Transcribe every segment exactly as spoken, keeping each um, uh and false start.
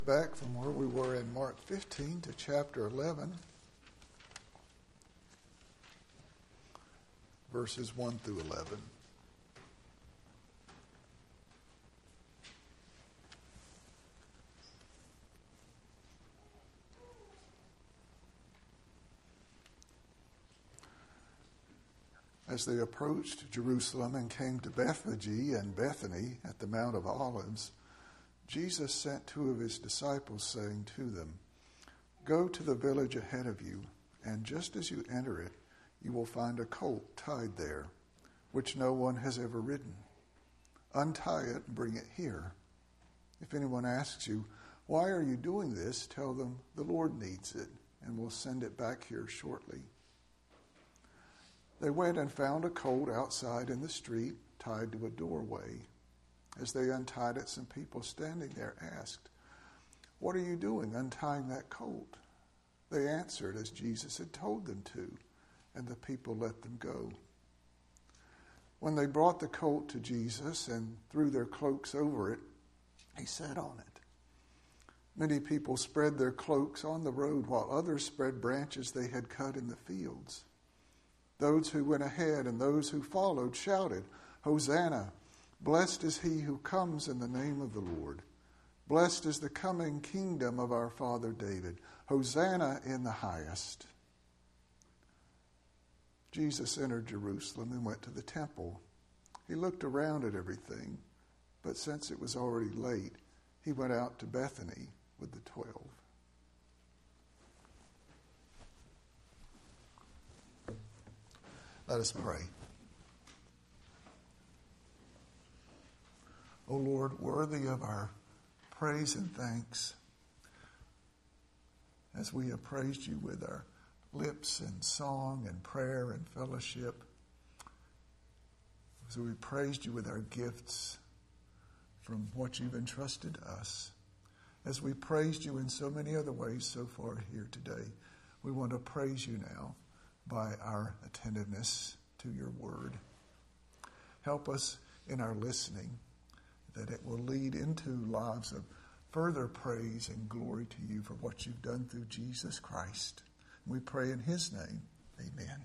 Back from where we were in Mark fifteen to chapter eleven, verses one through eleven. As they approached Jerusalem and came to Bethphage and Bethany at the Mount of Olives, Jesus sent two of his disciples, saying to them, "Go to the village ahead of you, and just as you enter it, you will find a colt tied there, which no one has ever ridden. Untie it and bring it here. If anyone asks you, 'Why are you doing this?' tell them, 'The Lord needs it, and will send it back here shortly.'" They went and found a colt outside in the street, tied to a doorway. As they untied it, some people standing there asked, "What are you doing untying that colt?" They answered as Jesus had told them to, and the people let them go. When they brought the colt to Jesus and threw their cloaks over it, he sat on it. Many people spread their cloaks on the road, while others spread branches they had cut in the fields. Those who went ahead and those who followed shouted, "Hosanna! Blessed is he who comes in the name of the Lord. Blessed is the coming kingdom of our father David. Hosanna in the highest." Jesus entered Jerusalem and went to the temple. He looked around at everything, but since it was already late, he went out to Bethany with the twelve. Let us pray. O Lord, worthy of our praise and thanks, as we have praised you with our lips and song and prayer and fellowship, as we praised you with our gifts from what you've entrusted to us, as we praised you in so many other ways so far here today, we want to praise you now by our attentiveness to your word. Help us in our listening, that it will lead into lives of further praise and glory to you for what you've done through Jesus Christ. We pray in his name. Amen.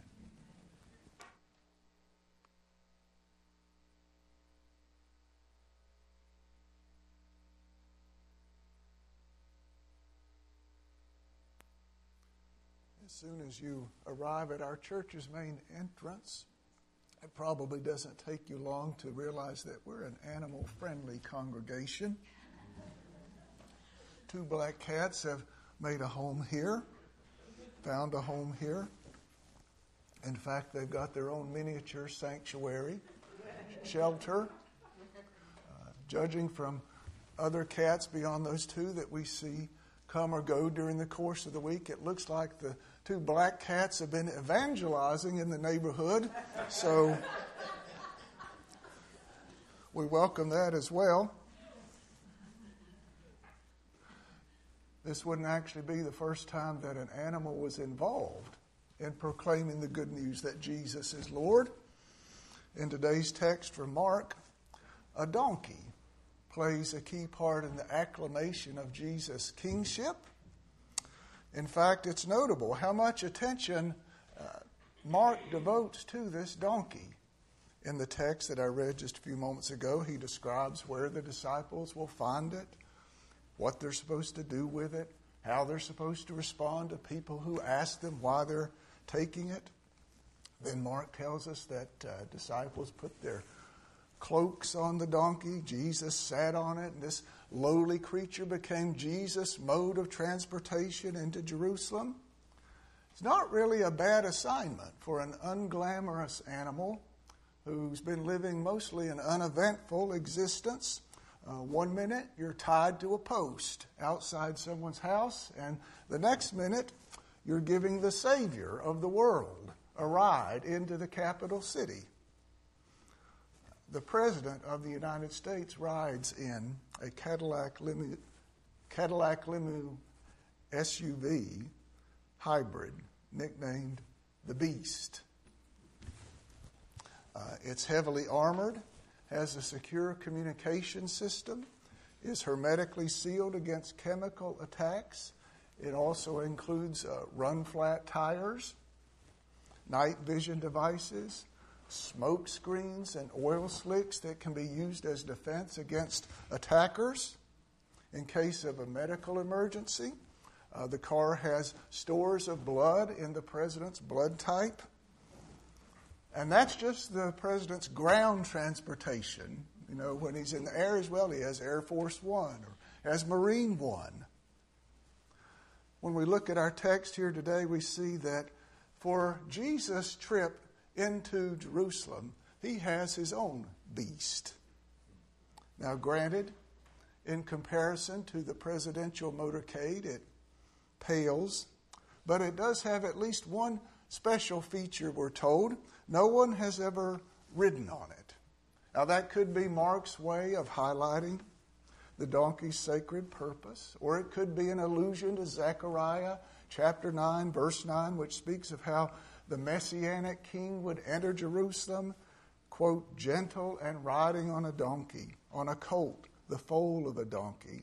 As soon as you arrive at our church's main entrance, it probably doesn't take you long to realize that we're an animal-friendly congregation. Two black cats have made a home here, found a home here. In fact, they've got their own miniature sanctuary, shelter. Uh, judging from other cats beyond those two that we see come or go during the course of the week, it looks like the two black cats have been evangelizing in the neighborhood. So we welcome that as well. This wouldn't actually be the first time that an animal was involved in proclaiming the good news that Jesus is Lord. In today's text from Mark, a donkey plays a key part in the acclamation of Jesus' kingship. In fact, it's notable how much attention uh, Mark devotes to this donkey. In the text that I read just a few moments ago, he describes where the disciples will find it, what they're supposed to do with it, how they're supposed to respond to people who ask them why they're taking it. Then Mark tells us that uh, disciples put their cloaks on the donkey. Jesus sat on it, and this lowly creature became Jesus' mode of transportation into Jerusalem. It's not really a bad assignment for an unglamorous animal who's been living mostly an uneventful existence. Uh, one minute, you're tied to a post outside someone's house, and the next minute, you're giving the Savior of the world a ride into the capital city. The President of the United States rides in a Cadillac limo, Cadillac limo S U V hybrid nicknamed the Beast. Uh, it's heavily armored, has a secure communication system. is hermetically sealed against chemical attacks. It also includes uh, run-flat tires, night vision devices, smoke screens, and oil slicks that can be used as defense against attackers. In case of a medical emergency, uh, the car has stores of blood in the president's blood type. And that's just the president's ground transportation. You know, when he's in the air as well, he has Air Force One or has Marine One. When we look at our text here today, we see that for Jesus' trip into Jerusalem, he has his own beast. Now, granted, in comparison to the presidential motorcade, it pales, but it does have at least one special feature, we're told. No one has ever ridden on it. Now, that could be Mark's way of highlighting the donkey's sacred purpose, or it could be an allusion to Zechariah chapter nine, verse nine, which speaks of how the Messianic king would enter Jerusalem, quote, gentle and riding on a donkey, on a colt, the foal of a donkey.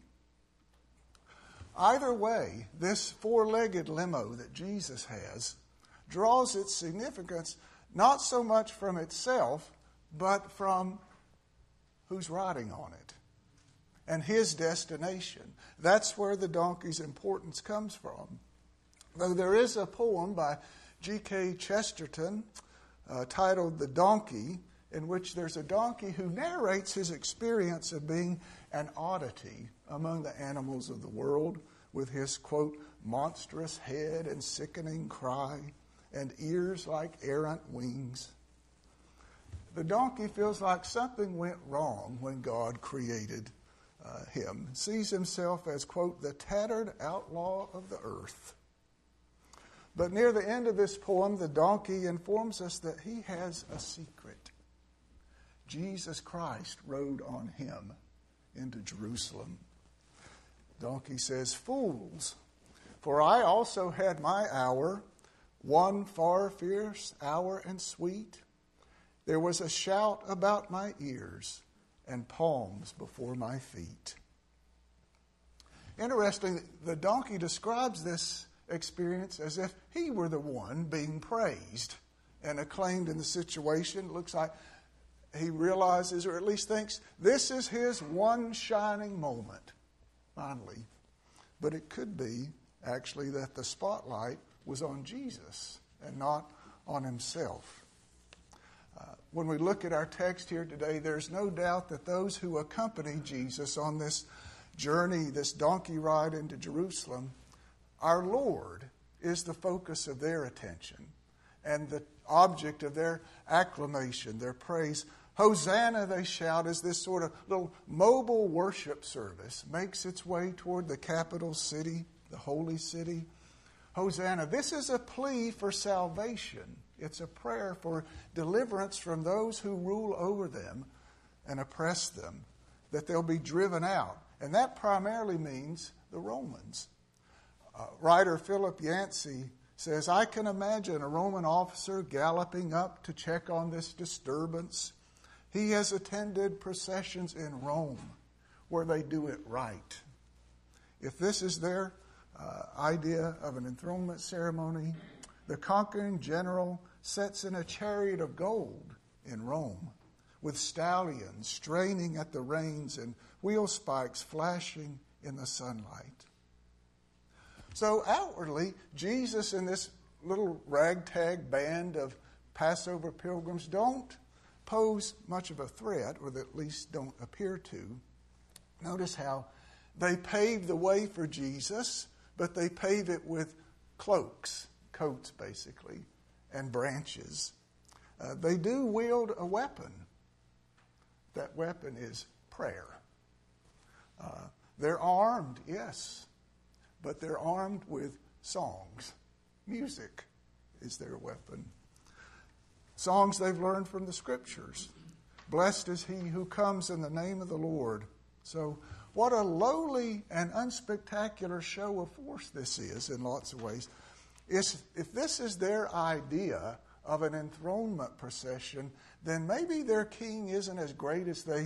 Either way, this four-legged limo that Jesus has draws its significance not so much from itself, but from who's riding on it and his destination. That's where the donkey's importance comes from. Though there is a poem by G K Chesterton uh, titled The Donkey, in which there's a donkey who narrates his experience of being an oddity among the animals of the world with his, quote, monstrous head and sickening cry and ears like errant wings. The donkey feels like something went wrong when God created uh, him. Sees himself as, quote, the tattered outlaw of the earth. But near the end of this poem, the donkey informs us that he has a secret. Jesus Christ rode on him into Jerusalem. Donkey says, fools, for I also had my hour, one far fierce hour and sweet. There was a shout about my ears and palms before my feet. Interesting, the donkey describes this experience as if he were the one being praised and acclaimed in the situation. It looks like he realizes, or at least thinks, this is his one shining moment, finally. But it could be, actually, that the spotlight was on Jesus and not on himself. Uh, when we look at our text here today, there's no doubt that those who accompany Jesus on this journey, this donkey ride into Jerusalem, our Lord is the focus of their attention and the object of their acclamation, their praise. Hosanna, they shout, as this sort of little mobile worship service makes its way toward the capital city, the holy city. Hosanna, this is a plea for salvation. It's a prayer for deliverance from those who rule over them and oppress them, that they'll be driven out. And that primarily means the Romans. Uh, writer Philip Yancey says, I can imagine a Roman officer galloping up to check on this disturbance. He has attended processions in Rome where they do it right. If this is their uh, idea of an enthronement ceremony, the conquering general sits in a chariot of gold in Rome with stallions straining at the reins and wheel spikes flashing in the sunlight. So outwardly, Jesus and this little ragtag band of Passover pilgrims don't pose much of a threat, or at least don't appear to. Notice how they pave the way for Jesus, but they pave it with cloaks, coats basically, and branches. Uh, they do wield a weapon. That weapon is prayer. Uh, they're armed, yes, but they're armed with songs. Music is their weapon. Songs they've learned from the Scriptures. Blessed is he who comes in the name of the Lord. So what a lowly and unspectacular show of force this is in lots of ways. It's, if this is their idea of an enthronement procession, then maybe their king isn't as great as they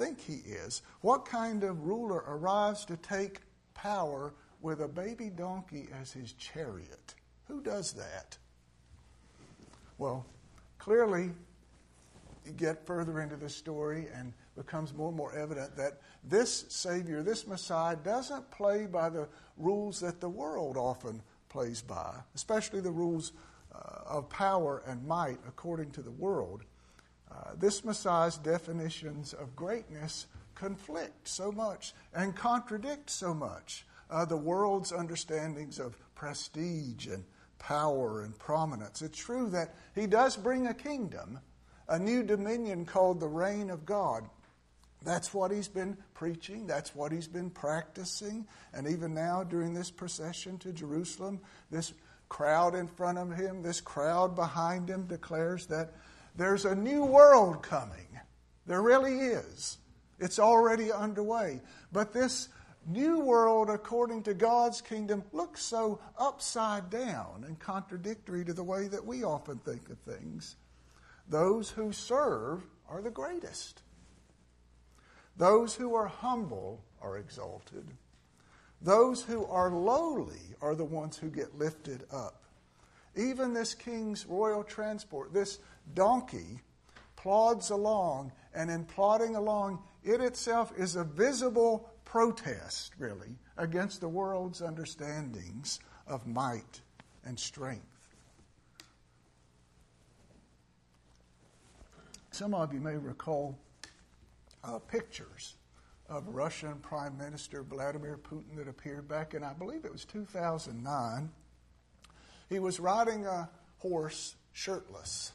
think he is? What kind of ruler arrives to take power with a baby donkey as his chariot? Who does that? Well, clearly, you get further into the story and becomes more and more evident that this Savior, this Messiah, doesn't play by the rules that the world often plays by, especially the rules uh, of power and might according to the world. Uh, this Messiah's definitions of greatness conflict so much and contradict so much uh, the world's understandings of prestige and power and prominence. It's true that he does bring a kingdom, a new dominion called the reign of God. That's what he's been preaching. That's what he's been practicing. And even now during this procession to Jerusalem, this crowd in front of him, this crowd behind him declares that there's a new world coming. There really is. It's already underway. But this new world, according to God's kingdom, looks so upside down and contradictory to the way that we often think of things. Those who serve are the greatest. Those who are humble are exalted. Those who are lowly are the ones who get lifted up. Even this king's royal transport, this donkey, plods along, and in plodding along, it itself is a visible protest, really, against the world's understandings of might and strength. Some of you may recall uh, pictures of Russian Prime Minister Vladimir Putin that appeared back in, I believe it was two thousand nine. He was riding a horse shirtless,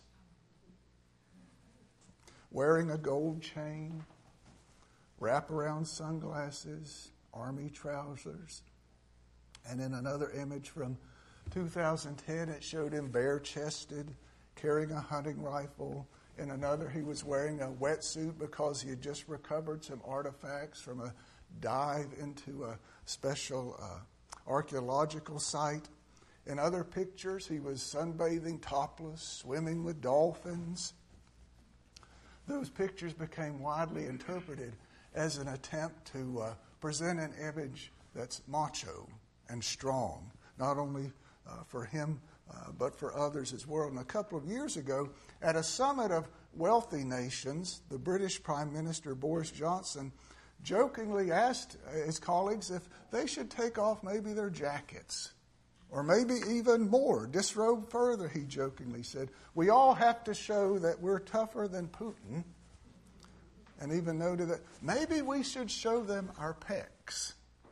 wearing a gold chain, wraparound sunglasses, army trousers. And in another image from two thousand ten, it showed him bare-chested, carrying a hunting rifle. In another, he was wearing a wetsuit because he had just recovered some artifacts from a dive into a special uh, archaeological site. In other pictures, he was sunbathing topless, swimming with dolphins. Those pictures became widely interpreted as an attempt to uh, present an image that's macho and strong, not only uh, for him, uh, but for others as well. And a couple of years ago, at a summit of wealthy nations, the British Prime Minister Boris Johnson jokingly asked his colleagues if they should take off maybe their jackets, or maybe even more, disrobe further, he jokingly said. We all have to show that we're tougher than Putin. And even noted that maybe we should show them our pecs.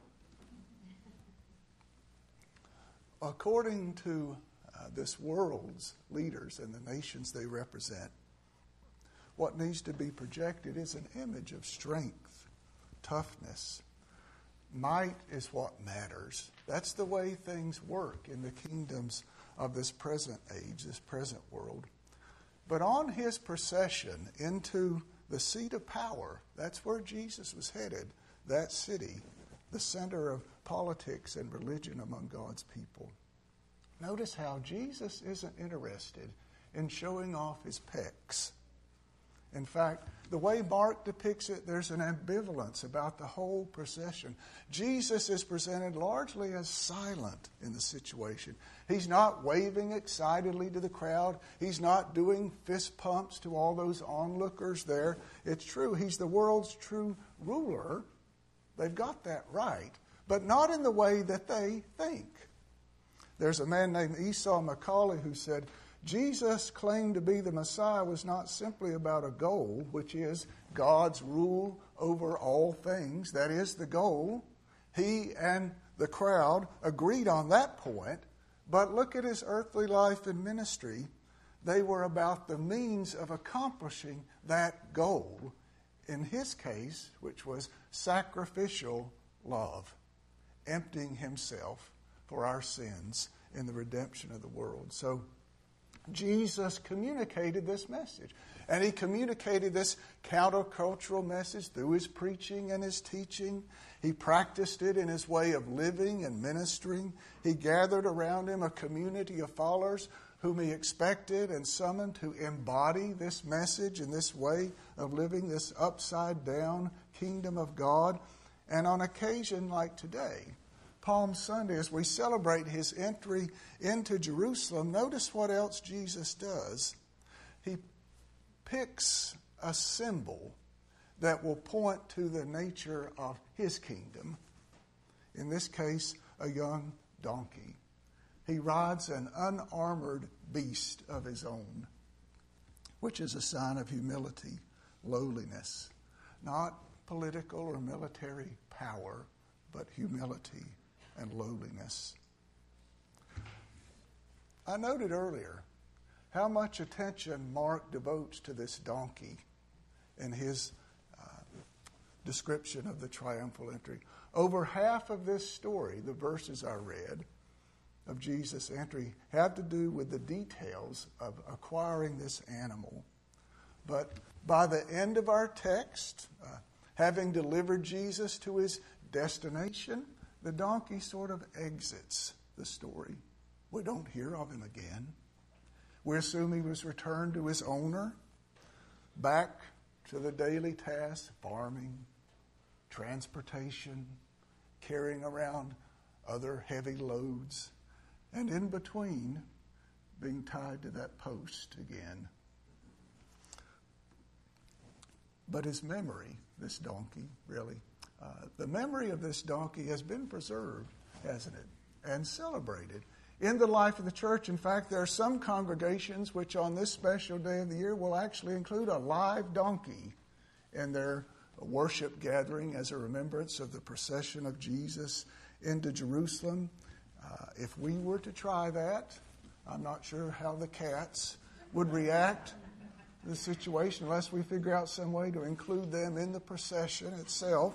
According to uh, this world's leaders and the nations they represent, what needs to be projected is an image of strength, toughness. Might is what matters. That's the way things work in the kingdoms of this present age, this present world. But on his procession into the seat of power, that's where Jesus was headed, that city, the center of politics and religion among God's people. Notice how Jesus isn't interested in showing off his pecs. In fact, the way Mark depicts it, there's an ambivalence about the whole procession. Jesus is presented largely as silent in the situation. He's not waving excitedly to the crowd. He's not doing fist pumps to all those onlookers there. It's true, he's the world's true ruler. They've got that right, but not in the way that they think. There's a man named Esau Macaulay who said, Jesus' claim to be the Messiah was not simply about a goal, which is God's rule over all things. That is the goal. He and the crowd agreed on that point. But look at his earthly life and ministry. They were about the means of accomplishing that goal. In his case, which was sacrificial love, emptying himself for our sins in the redemption of the world. So Jesus communicated this message. And he communicated this countercultural message through his preaching and his teaching. He practiced it in his way of living and ministering. He gathered around him a community of followers whom he expected and summoned to embody this message and this way of living, this upside-down kingdom of God. And on occasion like today, Palm Sunday, as we celebrate his entry into Jerusalem, notice what else Jesus does. He picks a symbol that will point to the nature of his kingdom. In this case, a young donkey. He rides an unarmored beast of his own, which is a sign of humility, lowliness, not political or military power, but humility and lowliness. I noted earlier how much attention Mark devotes to this donkey in his uh, description of the triumphal entry. Over half of this story, the verses I read of Jesus' entry, have to do with the details of acquiring this animal. But by the end of our text, uh, having delivered Jesus to his destination, the donkey sort of exits the story. We don't hear of him again. We assume he was returned to his owner, back to the daily tasks, farming, transportation, carrying around other heavy loads, and in between, being tied to that post again. But his memory, this donkey, really, uh, the memory of this donkey has been preserved, hasn't it, and celebrated in the life of the church. In fact, there are some congregations which on this special day of the year will actually include a live donkey in their worship gathering as a remembrance of the procession of Jesus into Jerusalem. Uh, if we were to try that, I'm not sure how the cats would react to the situation unless we figure out some way to include them in the procession itself.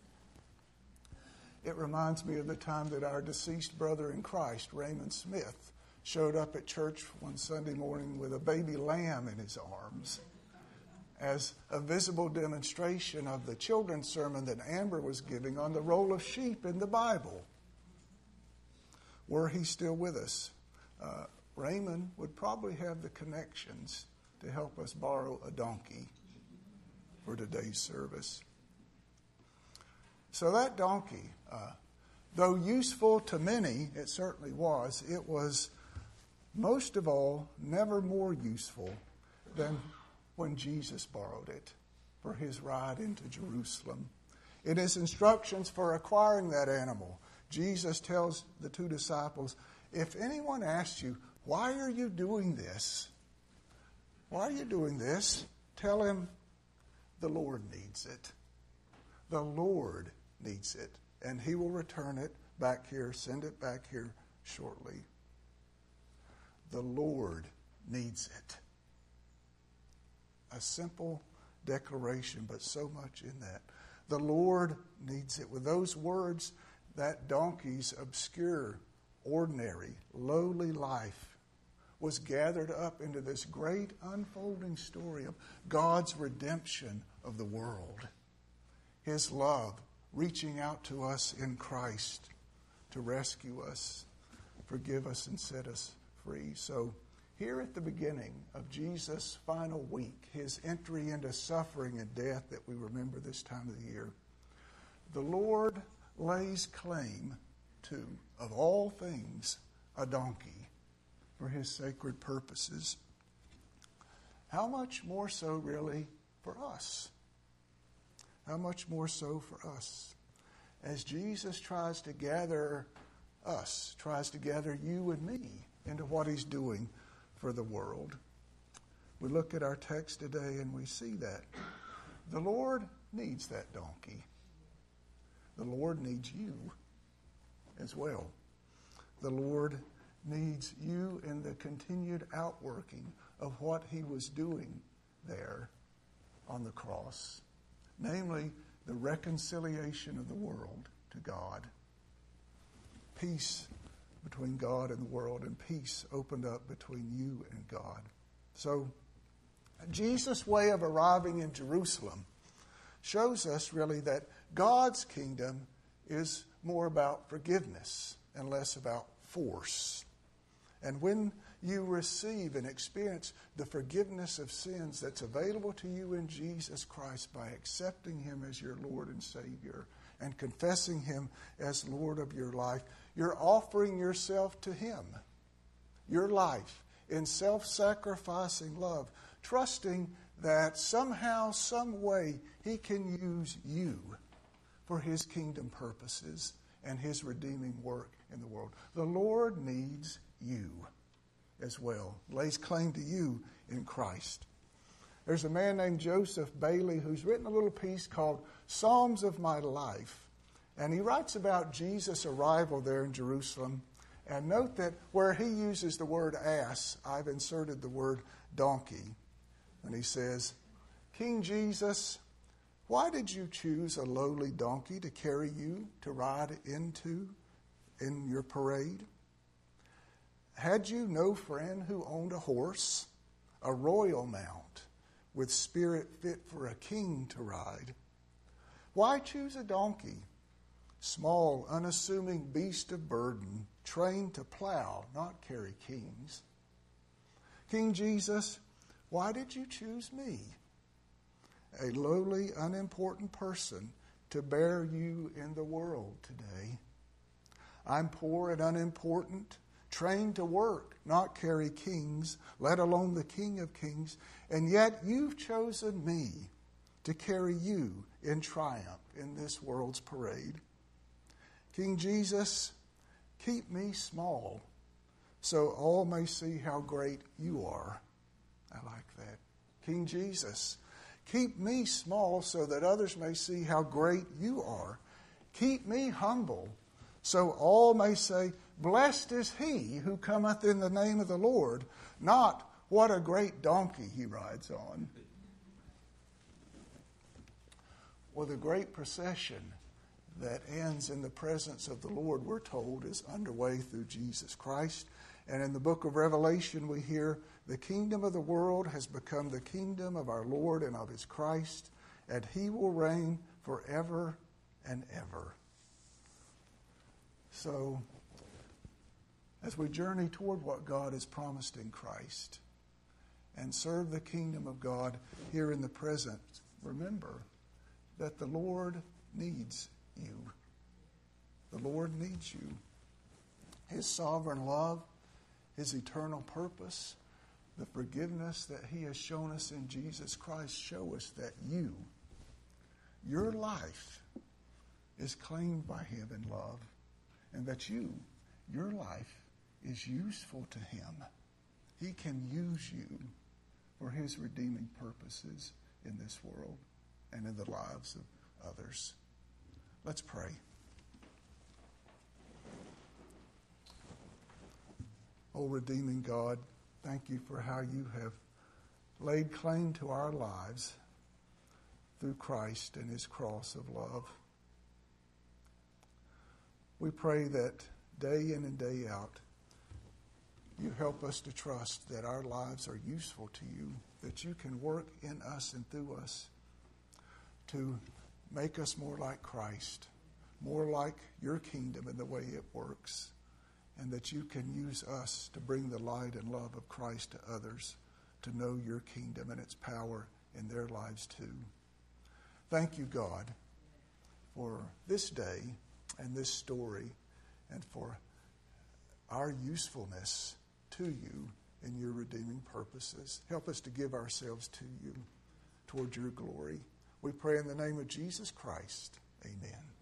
It reminds me of the time that our deceased brother in Christ, Raymond Smith, showed up at church one Sunday morning with a baby lamb in his arms as a visible demonstration of the children's sermon that Amber was giving on the role of sheep in the Bible. Were he still with us, uh, Raymond would probably have the connections to help us borrow a donkey for today's service. So that donkey, uh, though useful to many, it certainly was, it was most of all never more useful than when Jesus borrowed it for his ride into Jerusalem. In his instructions for acquiring that animal, Jesus tells the two disciples, if anyone asks you, why are you doing this? Why are you doing this? Tell him the Lord needs it. The Lord needs it, and he will return it back here, send it back here shortly. The Lord needs it. A simple declaration, but so much in that. The Lord needs it. With those words, that donkey's obscure, ordinary, lowly life was gathered up into this great unfolding story of God's redemption of the world. His love reaching out to us in Christ to rescue us, forgive us, and set us free. So here at the beginning of Jesus' final week, his entry into suffering and death that we remember this time of the year, the Lord lays claim to, of all things, a donkey for his sacred purposes. How much more so, really, for us? How much more so for us? As Jesus tries to gather us, tries to gather you and me into what he's doing for the world. We look at our text today and we see that. The Lord needs that donkey. The Lord needs you as well. The Lord needs you in the continued outworking of what he was doing there on the cross, namely the reconciliation of the world to God. Peace between God and the world, and peace opened up between you and God. So, Jesus' way of arriving in Jerusalem shows us really that God's kingdom is more about forgiveness and less about force. And when you receive and experience the forgiveness of sins that's available to you in Jesus Christ by accepting Him as your Lord and Savior and confessing Him as Lord of your life. You're offering yourself to Him, your life, in self-sacrificing love, trusting that somehow, some way, He can use you for His kingdom purposes and His redeeming work in the world. The Lord needs you as well, lays claim to you in Christ. There's a man named Joseph Bailey who's written a little piece called Psalms of My Life, and he writes about Jesus' arrival there in Jerusalem. And note that where he uses the word ass, I've inserted the word donkey. And he says, King Jesus, why did you choose a lowly donkey to carry you to ride into in your parade? Had you no friend who owned a horse, a royal mount, with spirit fit for a king to ride? Why choose a donkey, small, unassuming beast of burden, trained to plow, not carry kings? King Jesus, why did you choose me, a lowly, unimportant person, to bear you in the world today? I'm poor and unimportant, trained to work, not carry kings, let alone the King of Kings, and yet you've chosen me to carry you in triumph in this world's parade. King Jesus, keep me small so all may see how great you are. I like that. King Jesus, keep me small so that others may see how great you are. Keep me humble so all may say, blessed is he who cometh in the name of the Lord, not what a great donkey he rides on. Well, the great procession that ends in the presence of the Lord, we're told, is underway through Jesus Christ. And in the book of Revelation, we hear the kingdom of the world has become the kingdom of our Lord and of His Christ, and He will reign forever and ever. So, as we journey toward what God has promised in Christ and serve the kingdom of God here in the present, remember that the Lord needs you. The Lord needs you. His sovereign love, His eternal purpose, the forgiveness that He has shown us in Jesus Christ show us that you, your life, is claimed by Him in love, and that you, your life, is useful to Him. He can use you for His redeeming purposes in this world and in the lives of others. Let's pray. Oh, redeeming God, thank you for how you have laid claim to our lives through Christ and His cross of love. We pray that day in and day out, you help us to trust that our lives are useful to you, that you can work in us and through us to make us more like Christ, more like your kingdom in the way it works, and that you can use us to bring the light and love of Christ to others, to know your kingdom and its power in their lives too. Thank you, God, for this day and this story, and for our usefulness to you in your redeeming purposes. Help us to give ourselves to you toward your glory. We pray in the name of Jesus Christ. Amen.